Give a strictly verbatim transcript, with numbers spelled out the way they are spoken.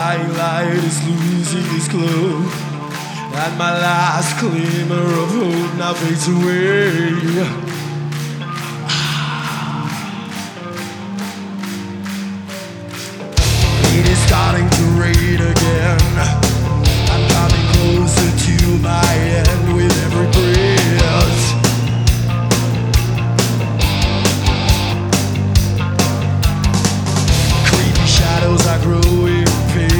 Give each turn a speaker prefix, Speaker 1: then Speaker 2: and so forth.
Speaker 1: dying light is losing its glow, and my last glimmer of hope now fades away.